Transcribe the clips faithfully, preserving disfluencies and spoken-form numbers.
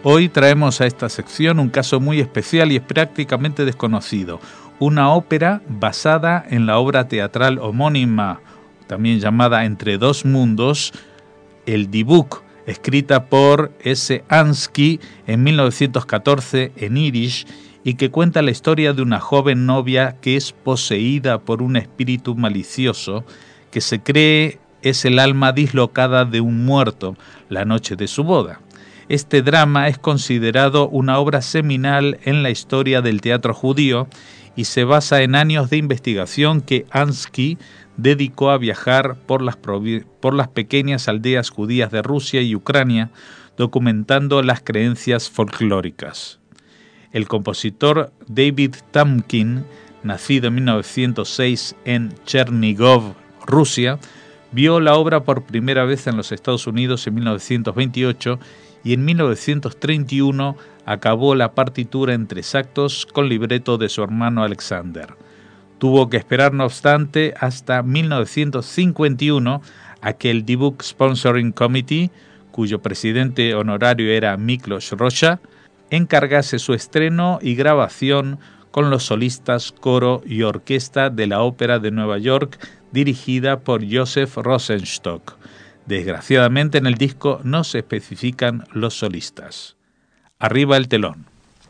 Hoy traemos a esta sección un caso muy especial y es prácticamente desconocido, una ópera basada en la obra teatral homónima, también llamada Entre dos mundos, El Dybbuk, escrita por S. Ansky en mil novecientos catorce en Irish, y que cuenta la historia de una joven novia que es poseída por un espíritu malicioso que se cree es el alma dislocada de un muerto la noche de su boda. Este drama es considerado una obra seminal en la historia del teatro judío y se basa en años de investigación que Ansky dedicó a viajar por las, por las pequeñas aldeas judías de Rusia y Ucrania, documentando las creencias folclóricas. El compositor David Tamkin, nacido en mil novecientos seis en Chernigov, Rusia, vio la obra por primera vez en los Estados Unidos en mil novecientos veintiocho y en mil novecientos treinta y uno acabó la partitura en tres actos con libreto de su hermano Alexander. Tuvo que esperar, no obstante, hasta mil novecientos cincuenta y uno a que el Dybbuk Sponsoring Committee, cuyo presidente honorario era Miklos Rozsa, encargase su estreno y grabación con los solistas, coro y orquesta de la Ópera de Nueva York, dirigida por Joseph Rosenstock. Desgraciadamente en el disco no se especifican los solistas. Arriba el telón.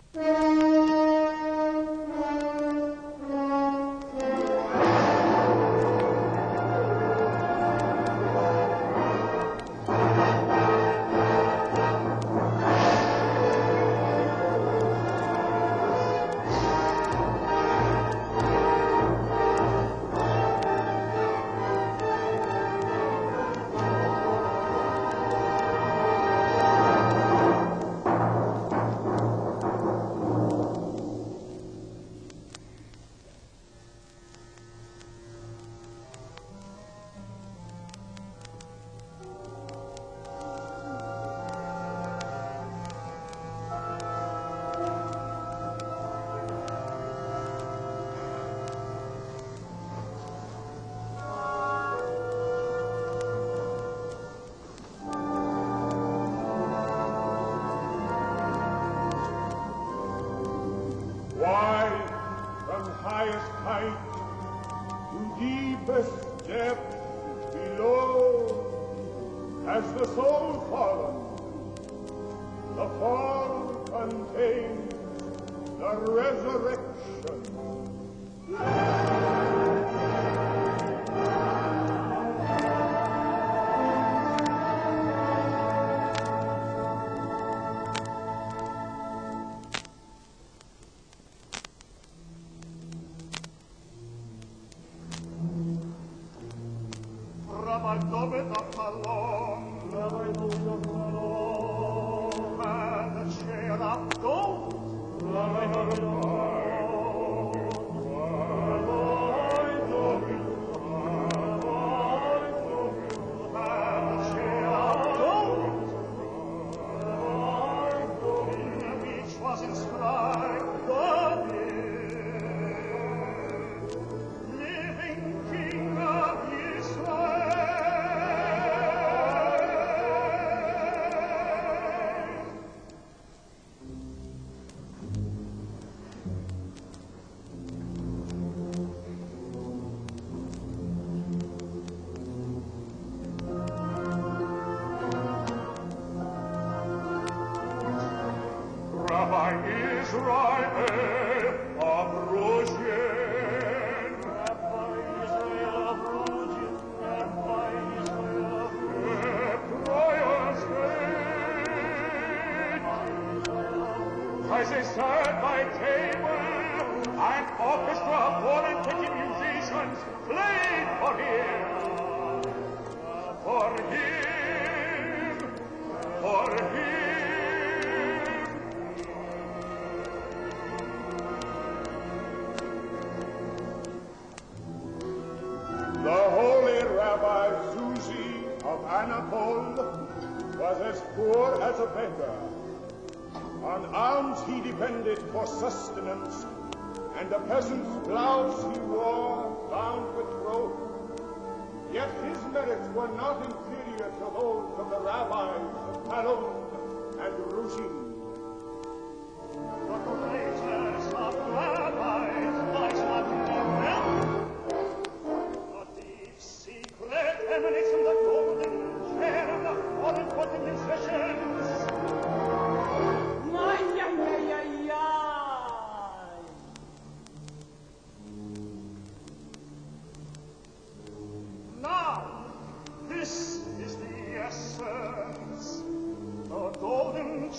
And the peasant's blouse he wore, bound with rope. Yet his merits were not inferior to those of the rabbis of Talmud and Ruzhin.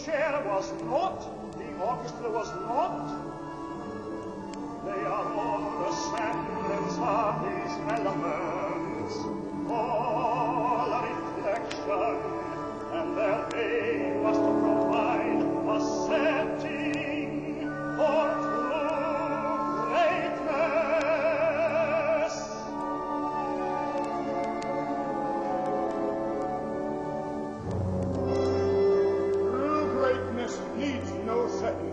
chair was not, the orchestra was not. They are all the semblance of these elements, all a reflection, and their aim was to provide a setting for true greatness. True greatness needs no setting.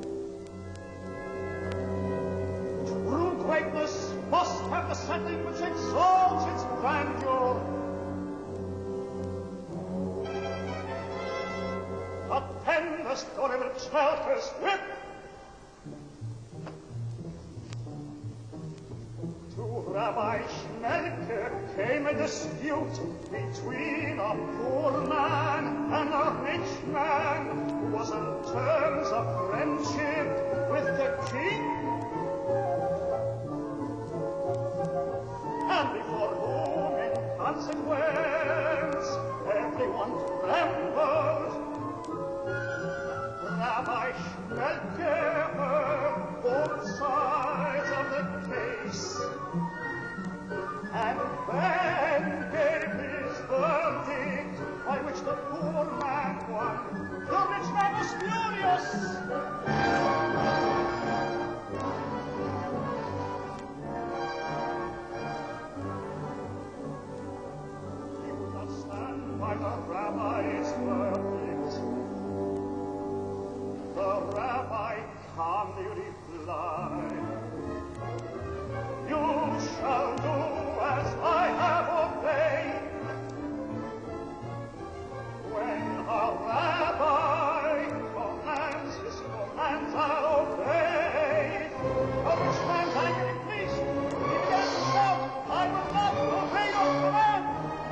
True greatness must have a setting which exalts its grandeur. Attend the story of Schmelker's whip. To Rabbi Schmelker came a dispute between a poor man and a rich man who was on terms of friendship with the king. And before whom, in consequence, everyone trembled. Rabbi Schmelker heard both sides of the case, and then gave his verdict, by which the poor man won. The rich man was furious. He would not stand by the rabbi's verdict. The rabbi calmly replied, "You shall do as I have ordained." When a rabbi commands, his commands are obeyed. A rich man's anger increased. He began to shout, "I will not obey your command."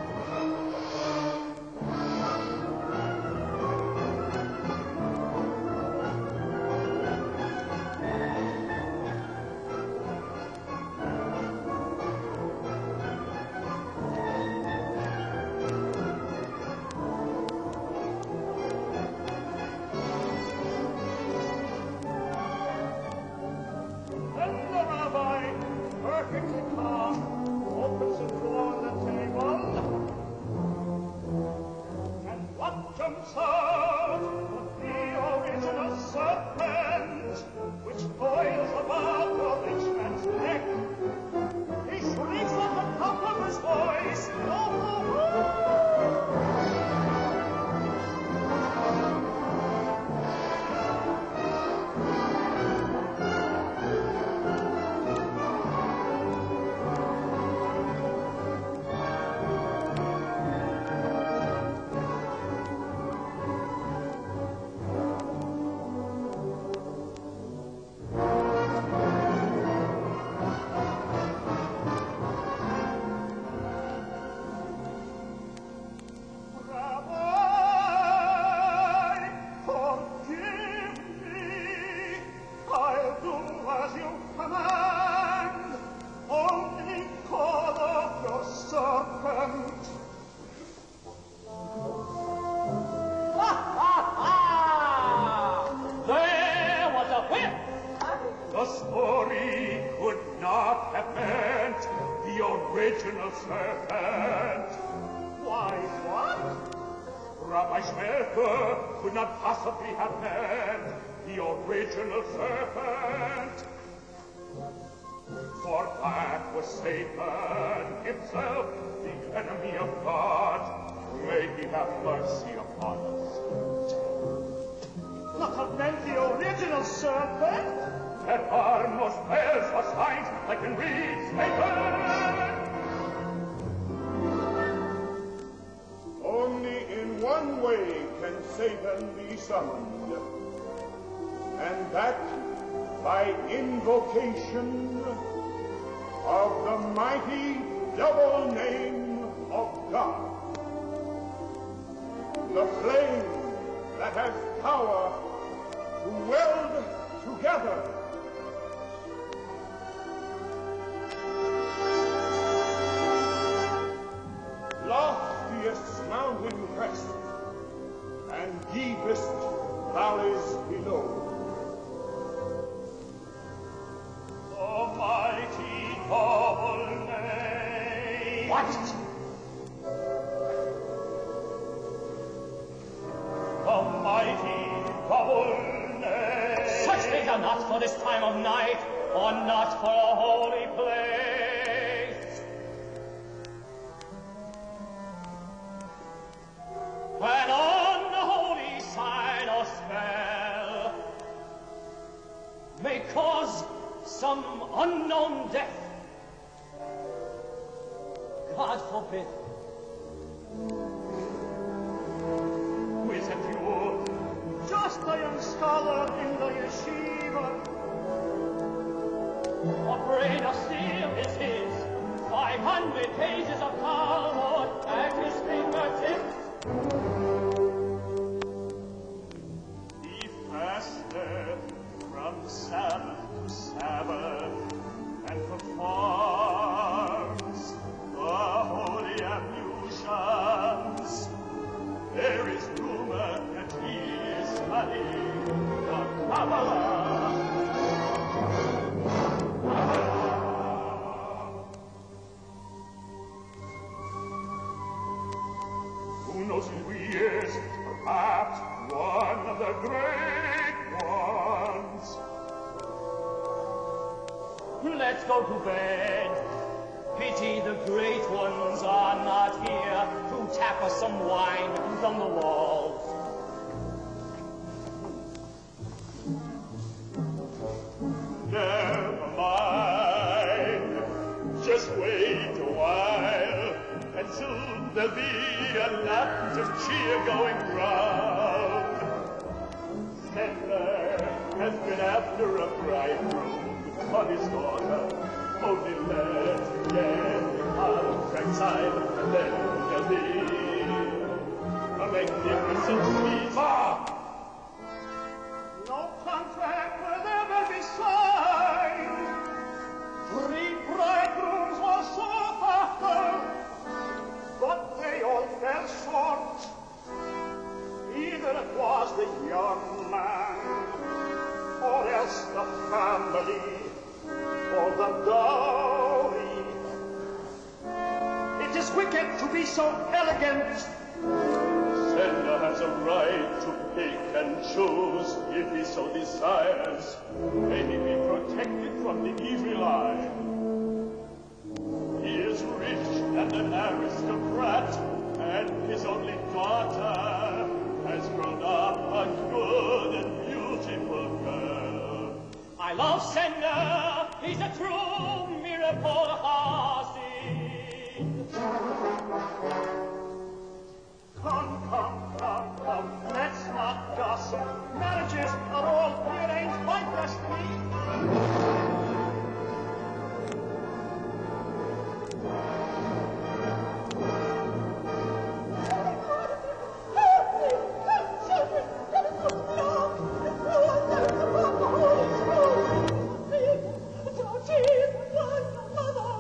Perfectly calm, opens the door on the table, and what jumps out but the original serpent, which coils about the rich man's neck. He shrieks at the top of his voice, "Oh, oh, oh!" The story could not have meant the original serpent. Why, what? Rabbi Schmelker could not possibly have meant the original serpent. For that was Satan himself, the enemy of God. May he have mercy upon us. Not have meant the original serpent? There are no spells or signs that can read Satan. Only in one way can Satan be summoned, and that by invocation of the mighty double name of God. The flame that has power to weld together loftiest mountain crest and deepest valleys below. The mighty double name. What? The mighty double name. Such things are not for this time of night, or not for a holy place. When on the holy sign or spell may cause some unknown death, God forbid. Who is it you? Just a young scholar in the yeshiva. A brain of steel is his, five hundred pages of Talmud at his fingertips. He fasted from Sabbath to Sabbath and performs the holy ablutions. There is rumor that he is studying the Kabbalah. Who knows who he is? Perhaps one of the great ones. Let's go to bed. Pity the great ones are not here to tap us some wine from the walls. Never mind. Just wait a while, and soon there'll be a lot of cheer going round. Sender has been after a bridegroom for his daughter. Only let him get the contract signed, and then there'll be a magnificent feast. Ah! No contract will ever be signed. Three bridegrooms were sought after, but they all fell short. Either it was the young man, or else the family, or the dowry. It is wicked to be so elegant. Sender has a right to pick and choose if he so desires. May he be protected from the evil eye. He is rich and an aristocrat, and his only daughter has grown up a good and beautiful girl. I love Sender, he's a true miracle Hasid. Come, come, come, come, let's not gossip. Marriages are all prearranged by destiny. Don't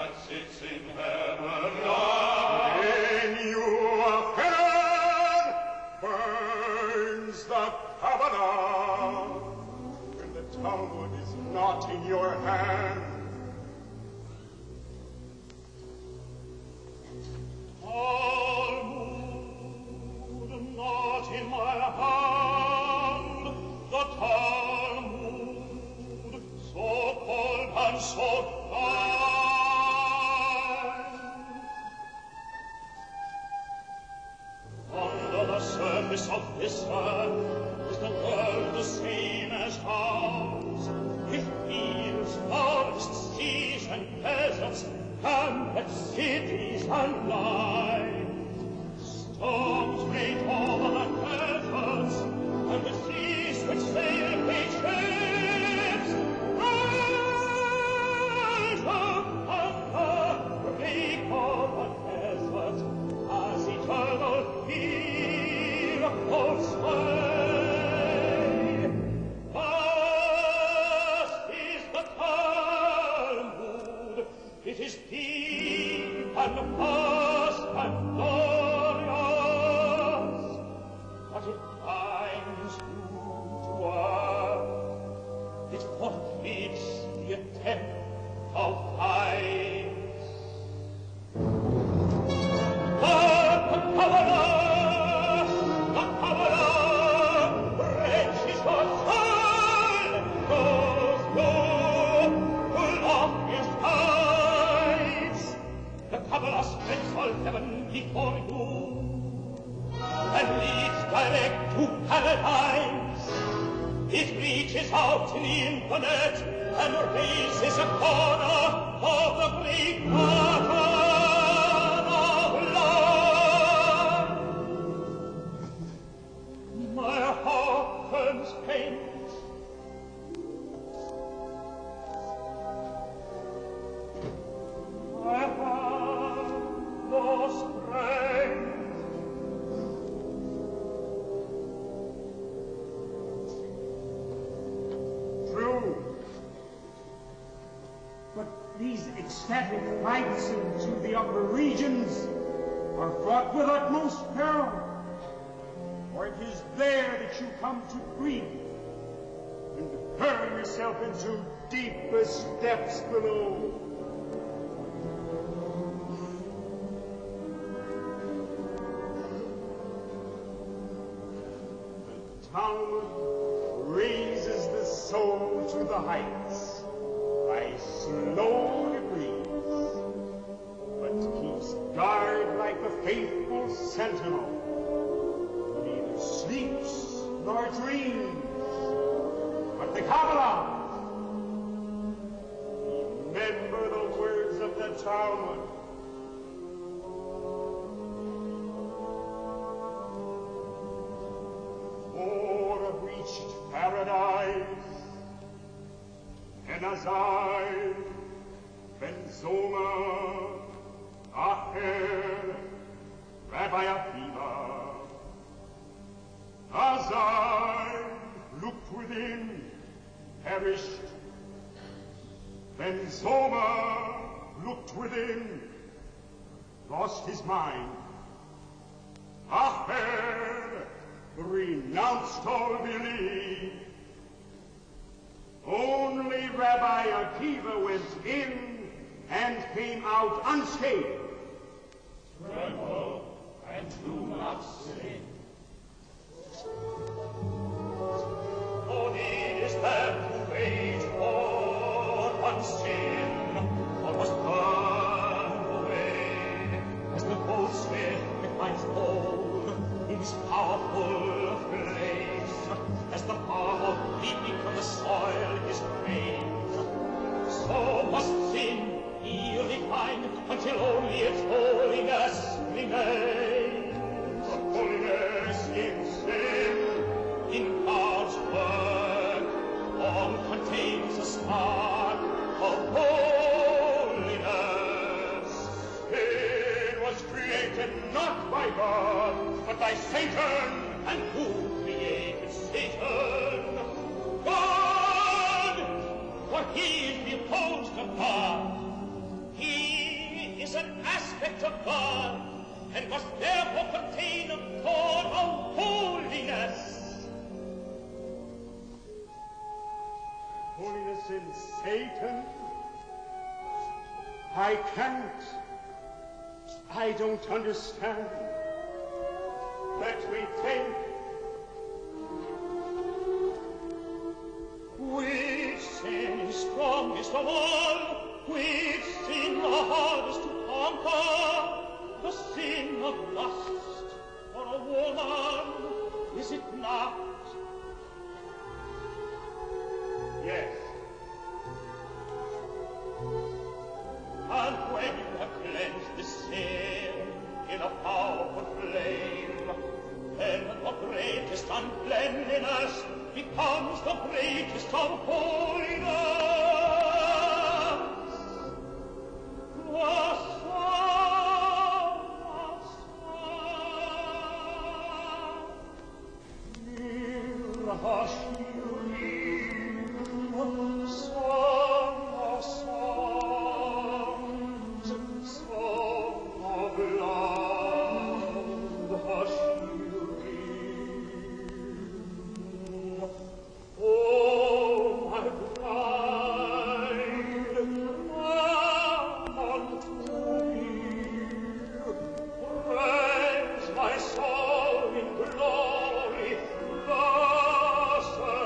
that sits in heaven. In your heaven burns the Kabbalah, and the Talmud is not in your hand. Talmud not in my hand, the Talmud, so cold and so under the surface of this earth is the world the same as ours, with fields, forests, seas, and deserts, hamlets, cities, and lines. Storms rage over the deserts, and the seas which sail great ships rise up and break over deserts as eternal miracles sway. Vast is the Talmud, it is deep and vast and glorious, but it binds you to earth, it forbids the attempt of vice. But the Kabbalah, the Kabbalah, wrenches your soul, goes you to loftiest heights. The Kabbalah spreads all heaven before you, and leads direct to paradise. It reaches out in the infinite, and raises a corner of the great pattern of life. My heart turns faint. I have no strength. True. But these ecstatic flights into the upper regions are fraught with utmost peril. For it is there that you come to breathe and hurl yourself into deepest depths below. The Talmud raises the soul to the heights by slow degrees, but keeps guard like a faithful sentinel, who neither sleeps nor dreams. But the Kabbalah, remember the words of the Talmud. For have reached paradise, and as I, Ben Zoma, Acher, Rabbi Akiva, as I looked within, perished. Ben Zoma looked within, lost his mind. Acher renounced all belief. Only Rabbi Akiva went in and came out unscathed. Tremble and do not sin. No need is there to wage war on sin, or must burn away, as the goldsmith finds gold in his powerful place, as the farmer reaping from the soil his grain. So must sin be refined until only its holiness remains. The holiness in sin, in God's work, all contains a spark of holiness. sin was created not by God, but by Satan. And who created Satan? God! For he is the opposed of God. He aspect of God, and must therefore contain a thought of holiness. Holiness in Satan? I can't. I don't understand. Let me think. Which sin is strongest of all? Which sin the hardest to conquer? The sin of lust for a woman, is it not? Yes. And when you have cleansed the sin in a powerful flame, then the greatest uncleanliness becomes the greatest of holiness. The song of songs, near hush you hear, song of songs, song of love, hush you hear. Oh, my bride, come unto me. Praise my soul in glory, thus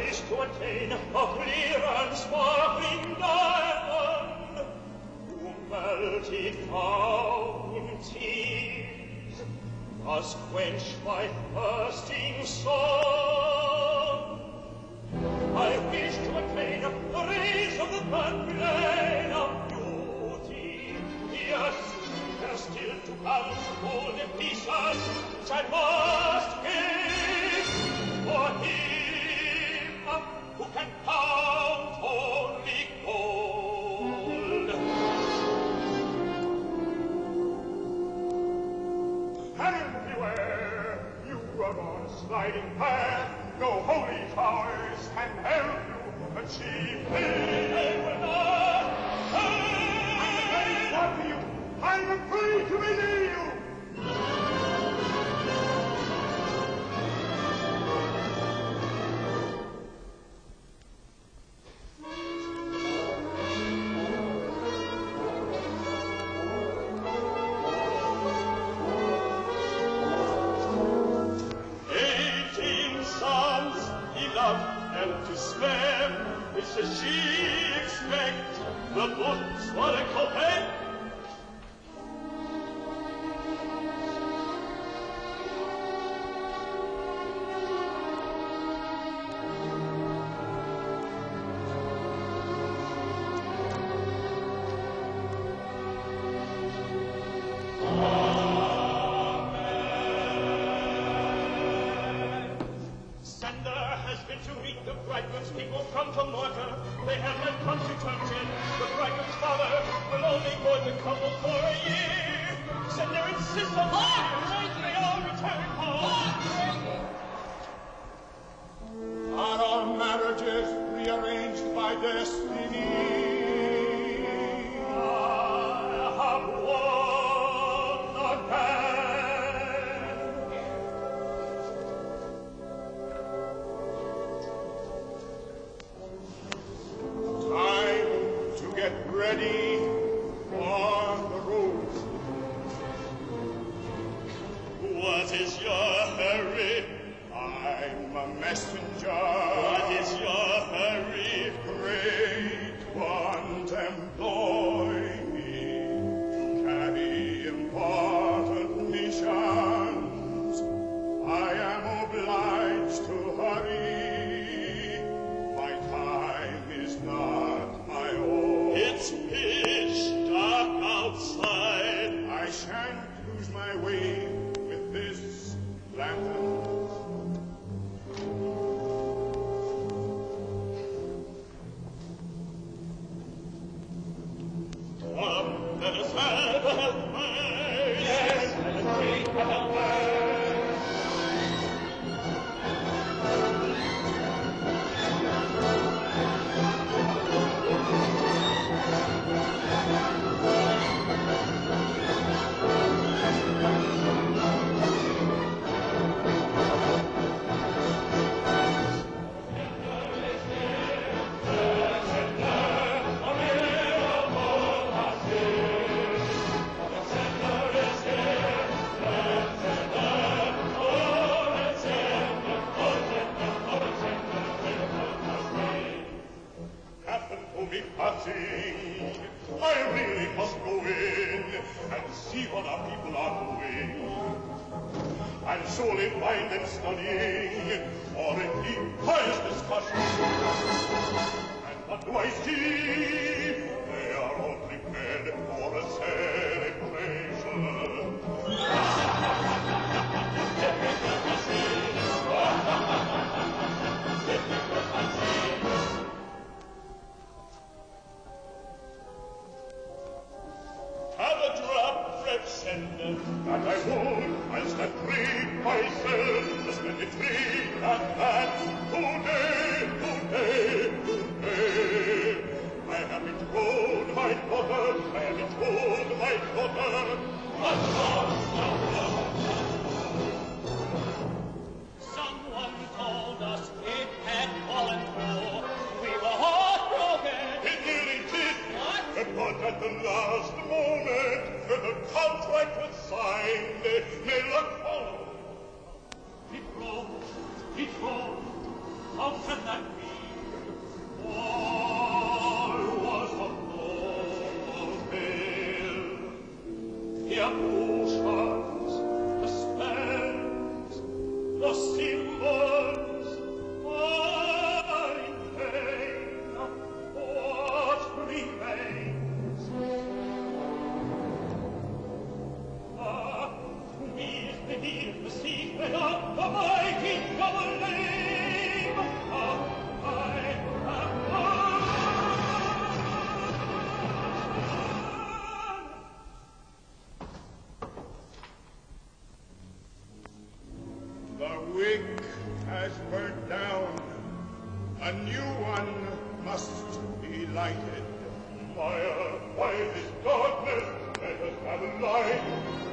wish to attain a clear and sparkling diamond, who melted fountains, thus quench my thirsting soul. I wish to attain the rays of the Magdalene of beauty. Yes, there's still to come golden pieces which I must give for him who can count only gold. And beware, you are on a sliding path. No holy powers can help you achieve this. They will not What do you? I'm afraid to believe you. eighteen sons he loved, and to spare, which does she expect? The books for a copain? People come to Mortar, they have my country turned in. The bridegroom's father will only board the couple for a year. Sender insists on they all return home. Are our marriages rearranged by destiny? I have won again. Get ready on the road. What is your hurry? I'm a messenger. What is your hurry? Great ones employ me to carry important missions. I am obliged to hurry. My time is not my own. It's pitch dark outside. I shan't lose my way with this lantern. Come, let us have a way. Yes, let us take a way. I really must go in and see what our people are doing. I'm solely blind and studying, or indeed pious discussion. And what do I see? They are all prepared for a celebration. Sender. That I would, I'll stand free myself, stand it free, and that today, today, today. I have betrothed my daughter, I have betrothed my daughter. Someone told us it had fallen through. We were heartbroken. It nearly did. What? But at the last moment, when the contract was signed, may luck follow. Betrothed, betrothed, how can that be? oceans, the spells, the symbols are in vain. What remains? Ah, to me is revealed the secret of the mighty double name. Ah, I am The wick has burnt down. A new one must be lighted. fire, why this darkness? Let us have a light.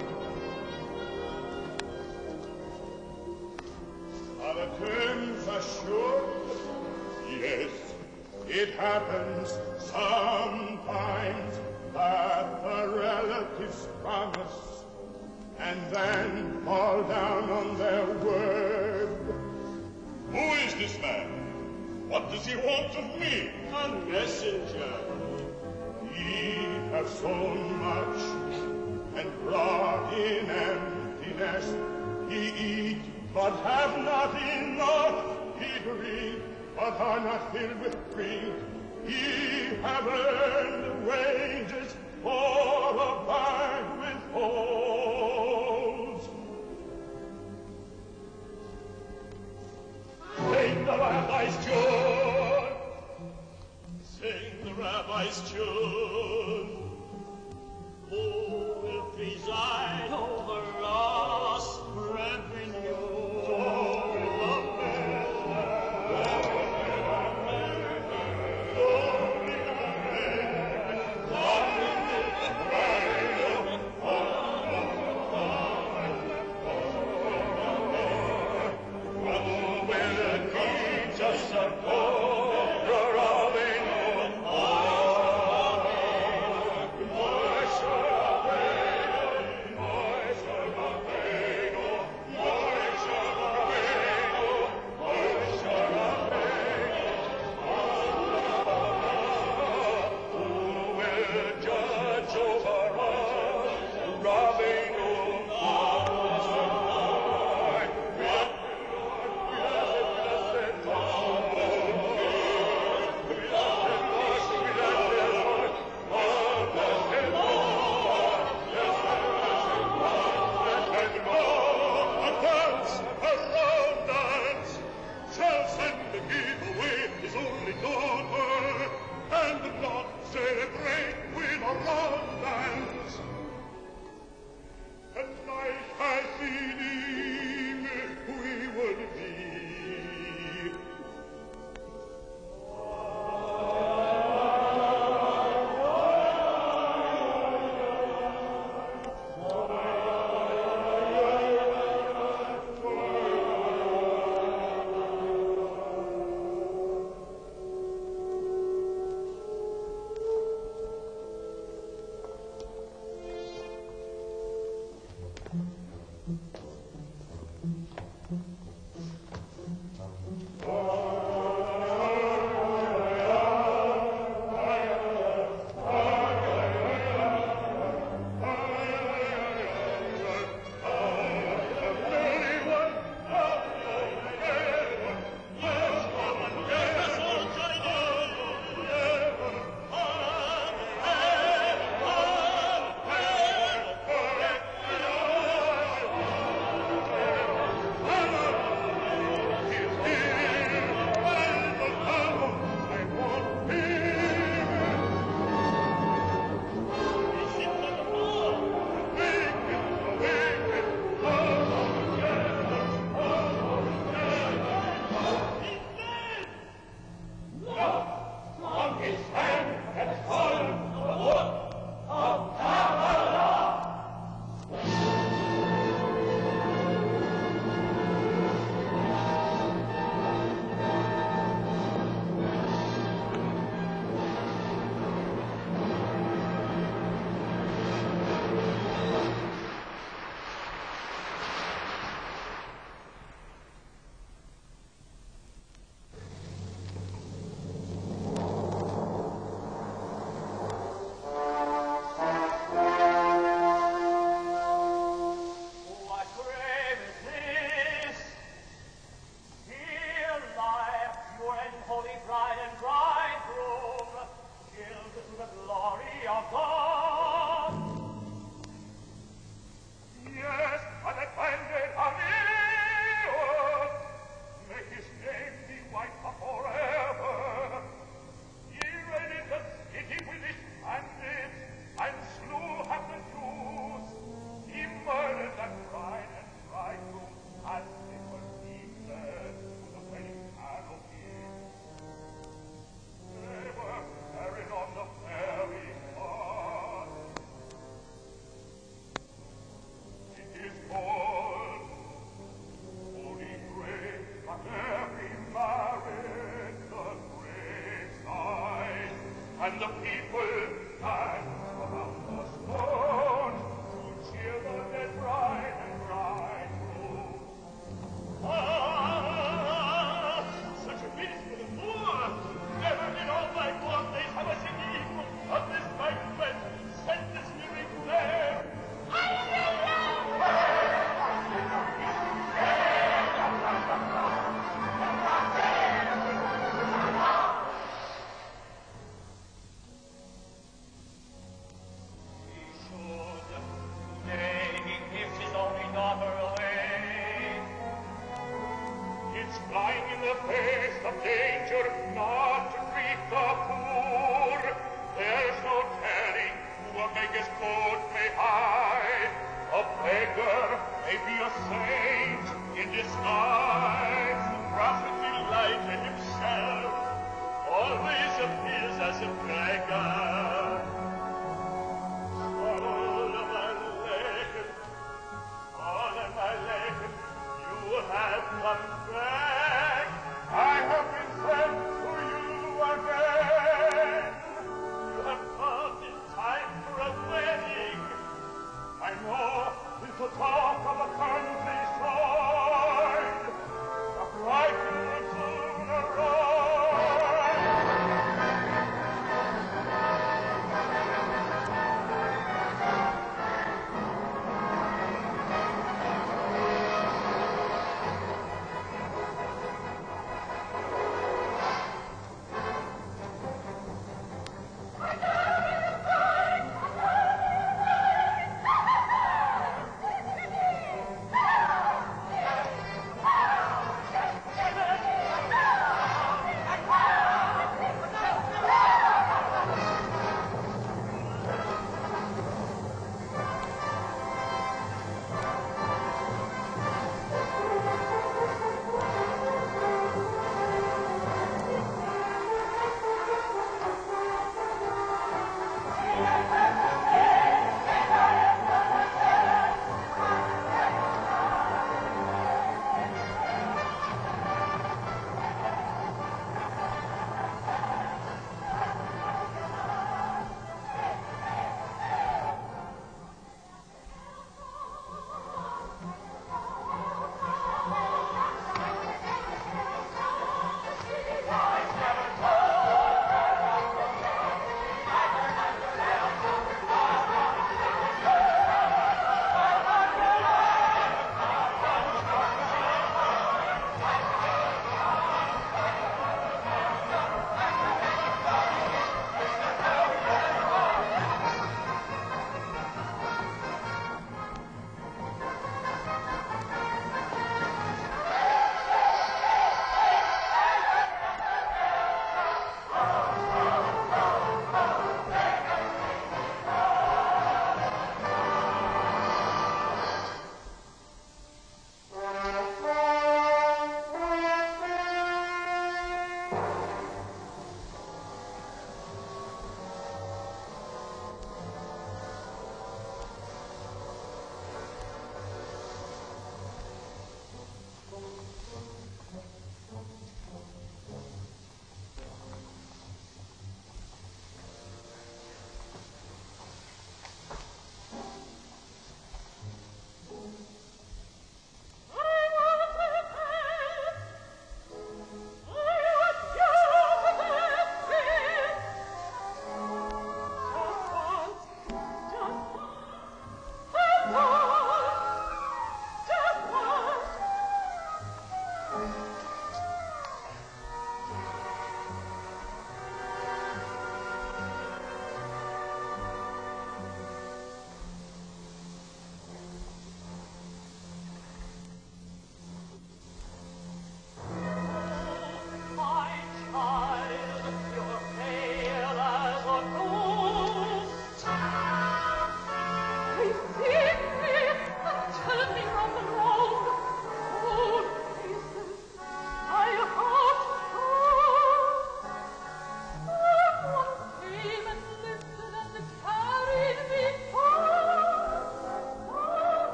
Are the terms assured? Yes, It happens sometimes that the relatives promise and then fall down on their word. who is this man? What does he want of me? A messenger. Ye have sown much and brought in emptiness. Ye eat, but have not enough. Ye drink, but are not filled with drink. Ye have earned wages for a bag with holes. Sing the rabbi's tune. Sing the rabbi's tune. Who will preside over us revenue? Thank you. his coat may hide. A beggar may be a saint in disguise. The prophet Elijah himself always appears as a beggar. Shalom Aleichem, Shalom Aleichem, you have come back. I have been sent to you again. You have come in time for a wedding. I know it's the talk of a countryside. The bridegroom will soon arrive.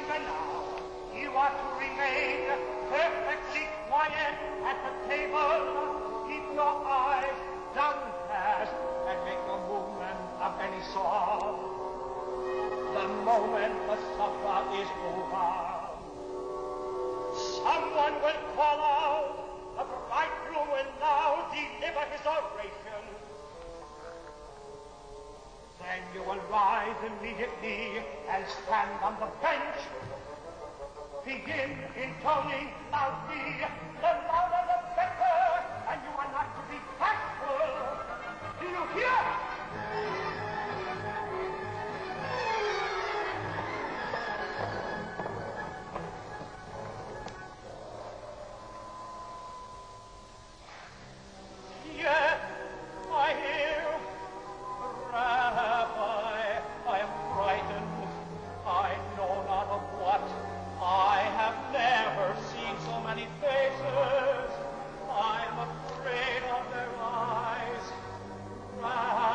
even now, you are to remain perfectly quiet at the table. Keep your eyes downcast and make no movement of any sort. The moment the supper is over, someone will call out, the bridegroom will now deliver his oration. Then you will rise immediately and stand on the bench. Begin intoning loudly, the louder the better, and you are not to be bashful. Do you hear? Yes, I hear. Rabbi, I am frightened. I know not of what. I have never seen so many faces. I'm afraid of their eyes. Rabbi,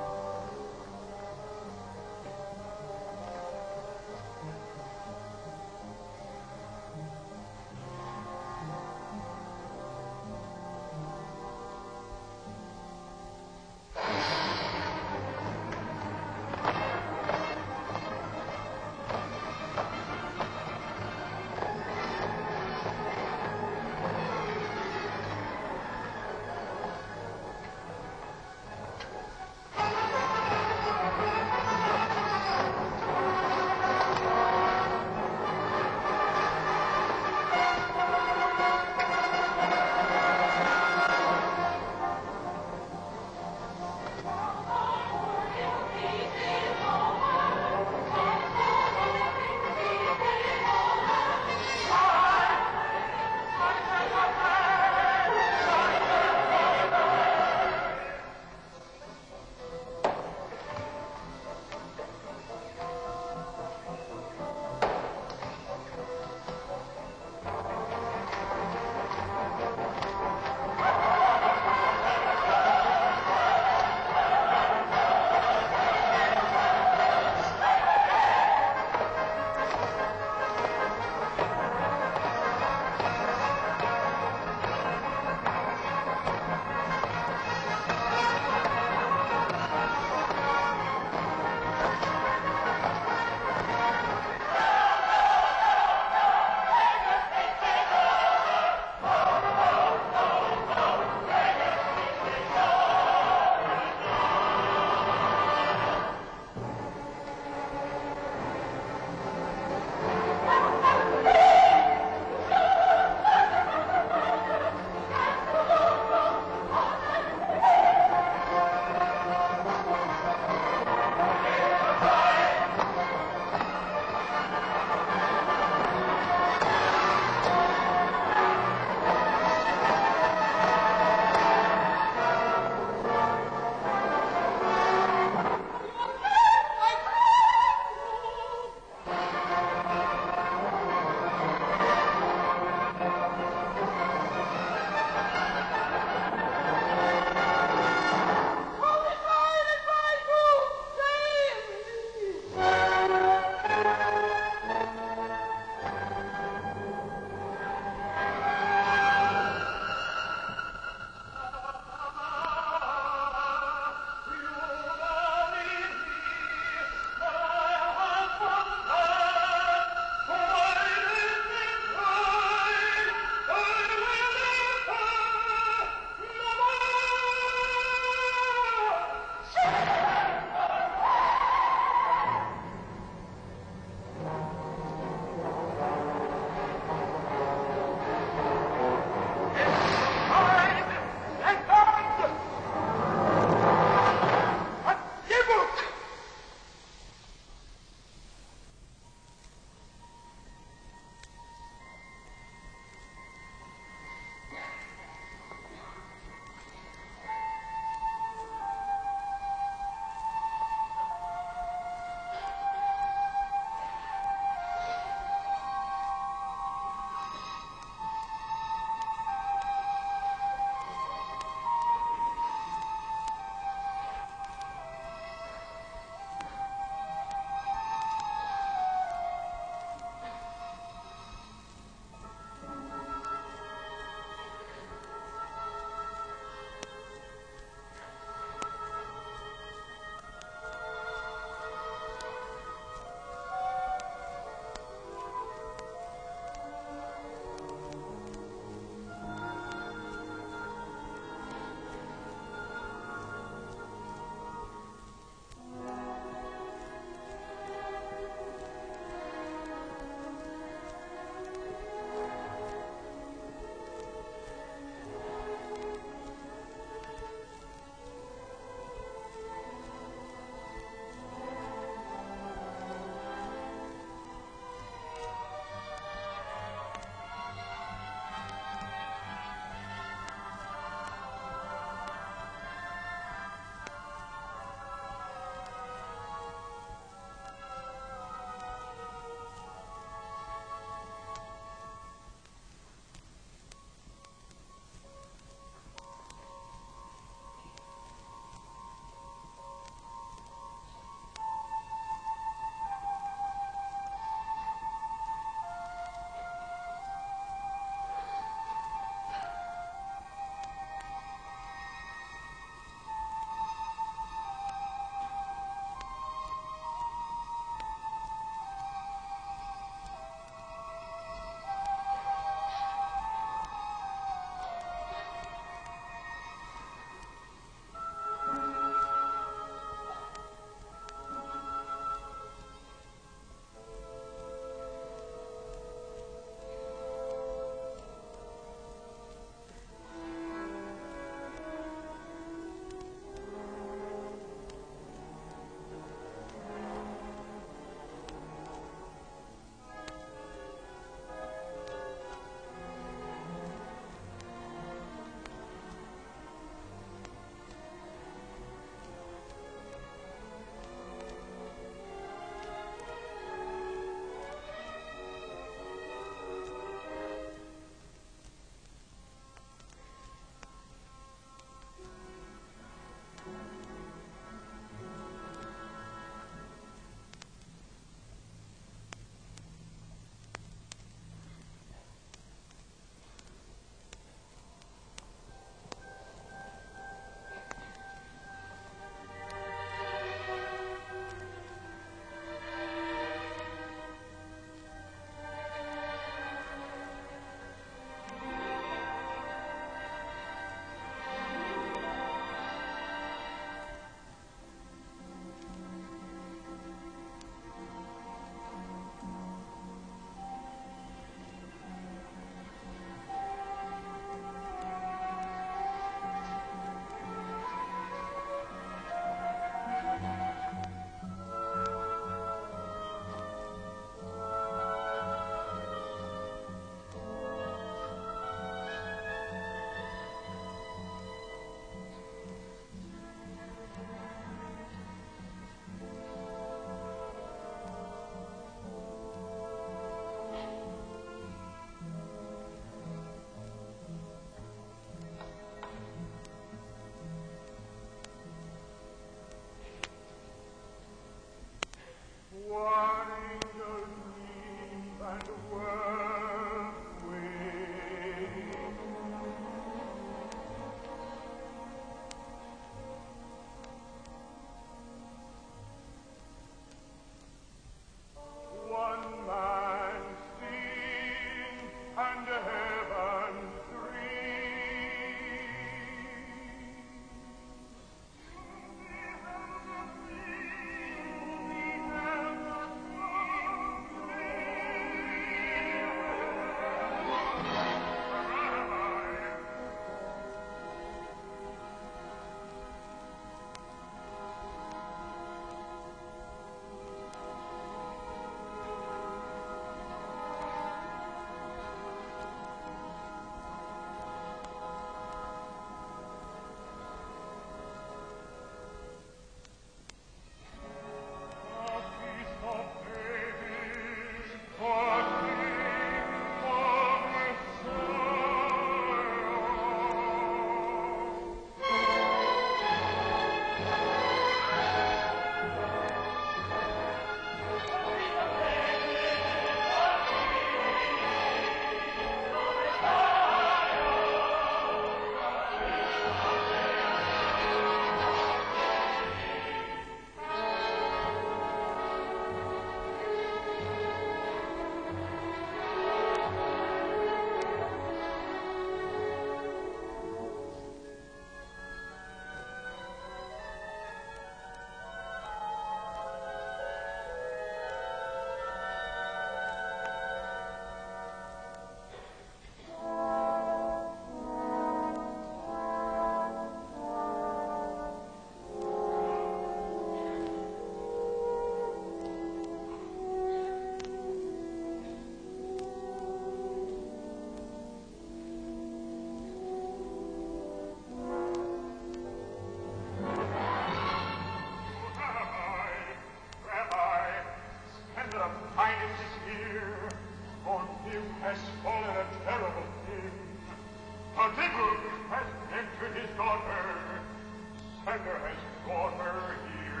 The devil has entered his daughter. Sender has brought her here.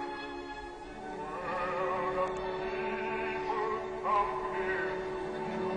Come here.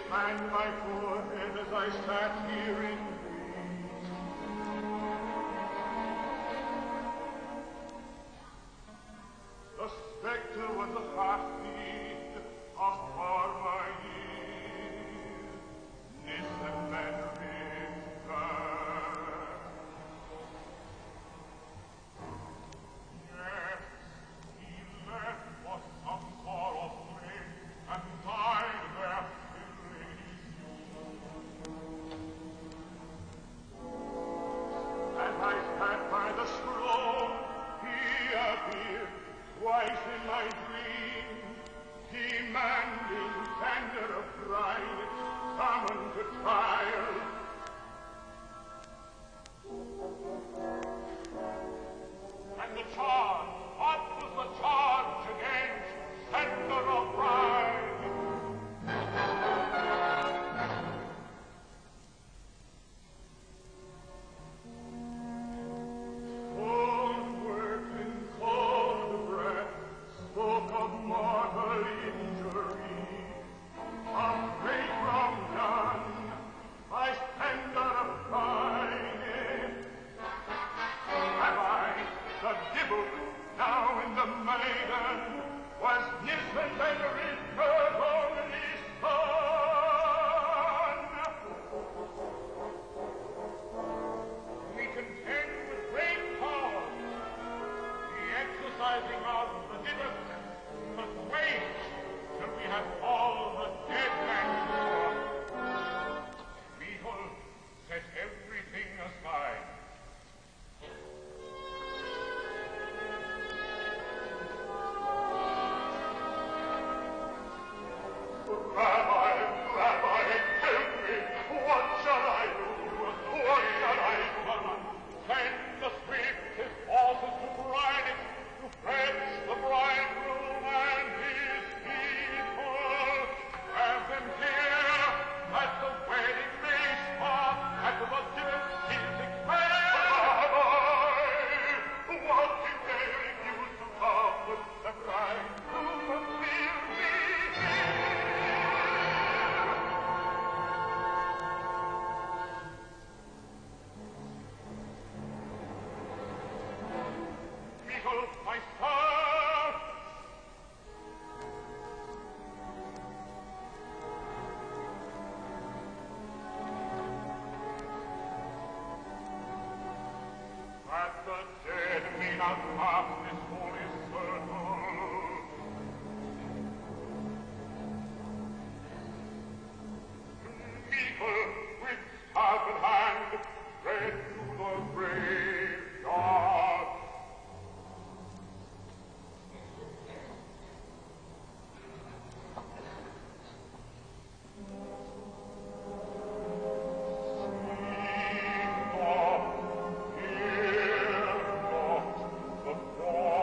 fanned my forehead as I sat here in dreams. The spectre was a heartbeat afar my ear. Listen and remember. Yes, he left for some far-off place and died there filling As I sat by the scroll, he appeared twice in my dream, demanding tender of bride, summoned to trial. And the charge, what was the charge against sender of bride? Cold work and cold breath spoke of mortal injury, of great wrong done by sender of bride. Have I, the Dybbuk, now in the maiden, was Nisbet Bennerit her only son? We contend with great power. The exercising of the Dybbuk must wait till we have all the dead men before. Behold, set everything aside. Rabbi, Rabbi, help me! What shall I do? What shall I do? Send the swiftest horses to bride it, to fetch the bridegroom and his people. Have them here at the wedding feast, at the Dybbuk is expressed. Rabbi, what if they refuse to come with the bridegroom and leave me here? Behold, my son! That the dead may not pass this holy circle. Michael, with staff in hand, tread to the graveyard. See not, hear not the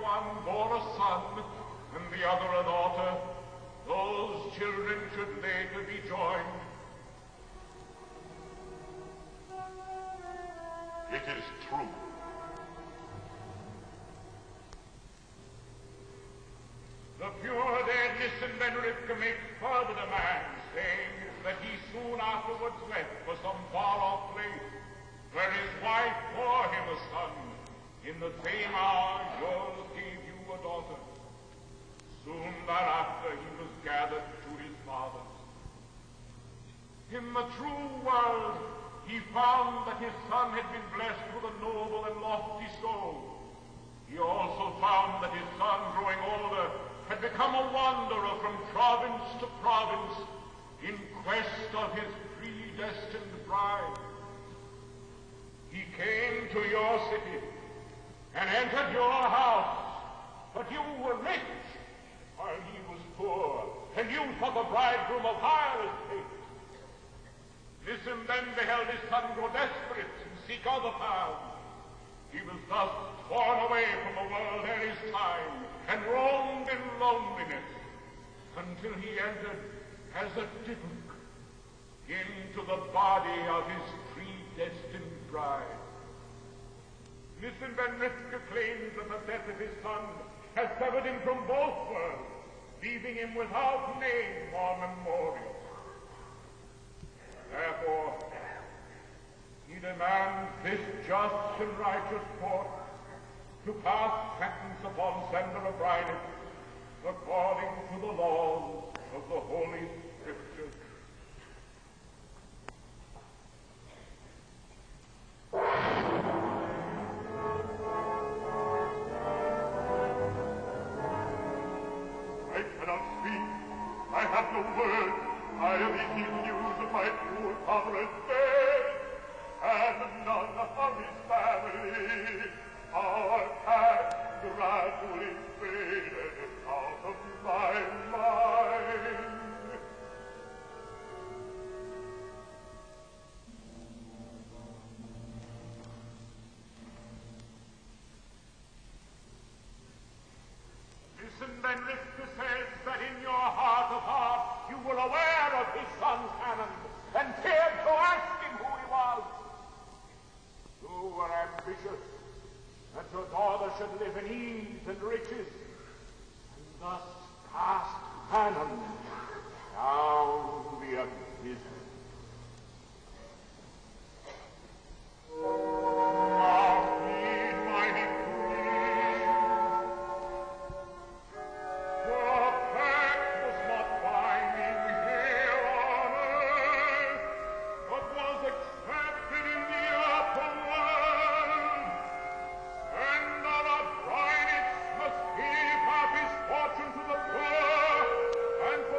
one bore a son and the other a daughter, those children should later be joined. It is true. The pure dead Nissen ben Rivka make further demands, saying that he soon afterwards left for some far-off place, where his wife bore him a son. In the same hour yours gave you a daughter. Soon thereafter he was gathered to his fathers. In the true world he found that his son had been blessed with a noble and lofty soul. He also found that his son, growing older, had become a wanderer from province to province in quest of his predestined bride. He came to your city and entered your house, but you were rich while he was poor, and you for the bridegroom of higher estate. Nissen then beheld his son grow desperate and seek other paths. He was thus torn away from the world ere his time, and roamed in loneliness, until he entered as a dibuk into the body of his predestined bride. Nissen ben Rivka claims that the death of his son has severed him from both worlds, leaving him without name or memorial. Therefore, he demands this just and righteous court to pass sentence upon Sender of Bryneth according to the laws of the Holy Scriptures. I cannot speak. I have no words. I am eating news of my poor comrade's death, and none of his family. Our path gradually faded out of my mind. Nissen ben Rivka says that in your heart of hearts you were aware of his son's canon, and feared to ask him who he was. You were ambitious that your daughter should live in ease and riches, and thus cast Hannon down to the abyss. Now heed my decree. Your pact was not binding here on earth, but was accepted in the upper world. And our Bryneth must give half his fortune to the poor, and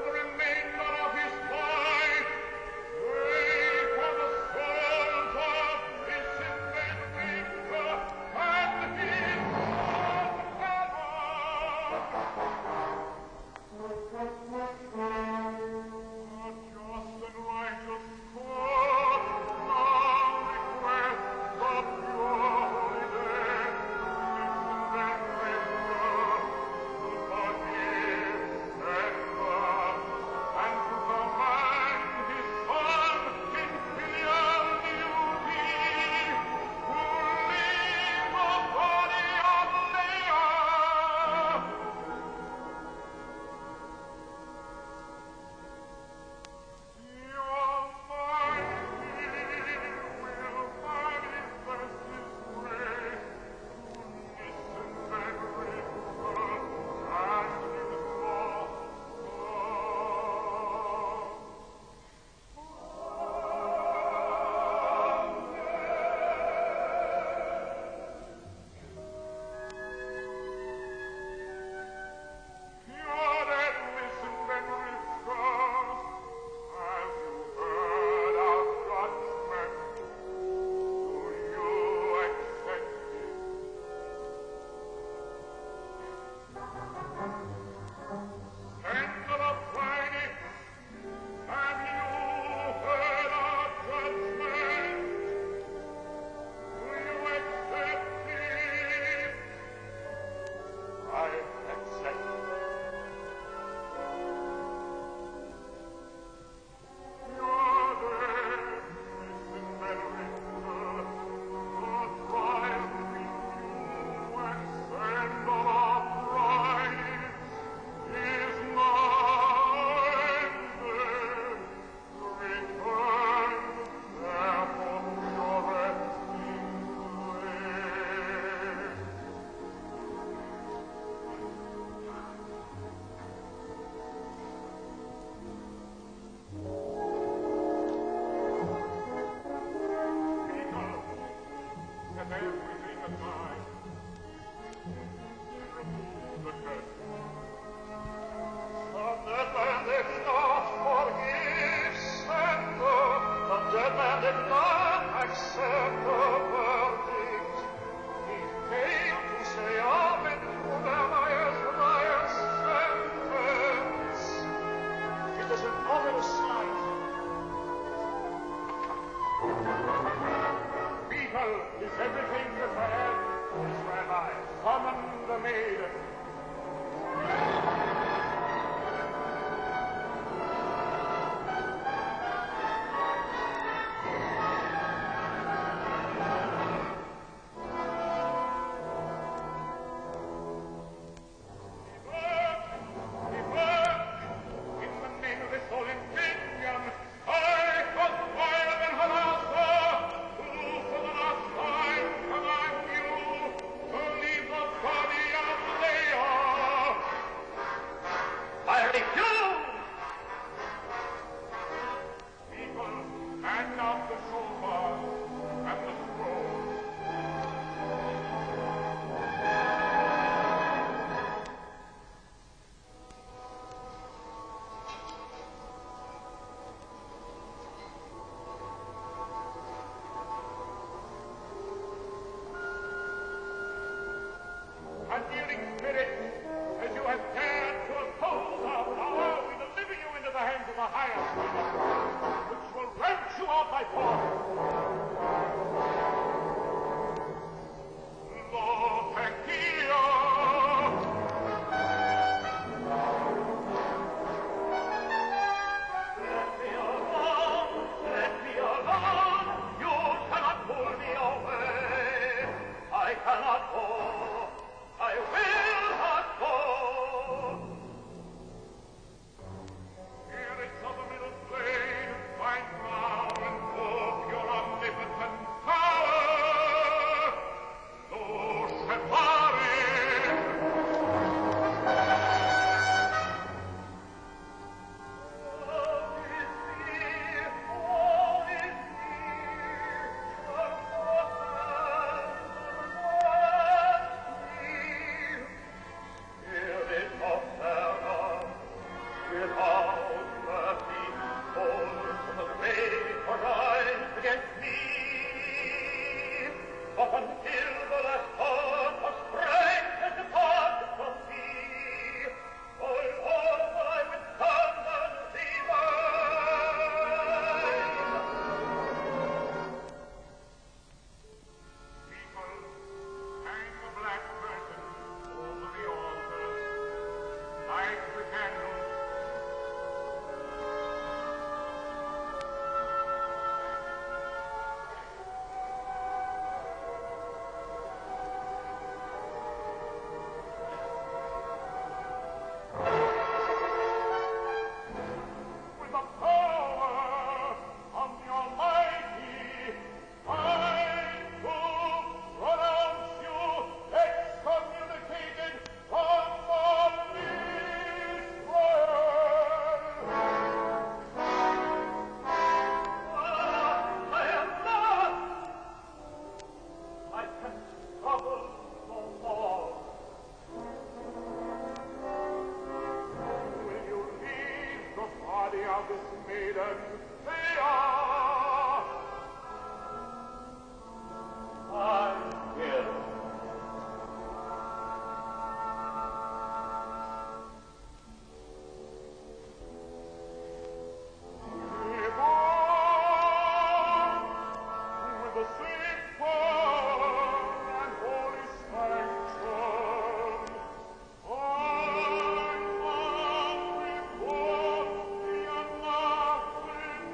youngest maidens they are. I hear them. With the same power and holy sanction, I am before the unnothing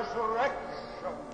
resurrection.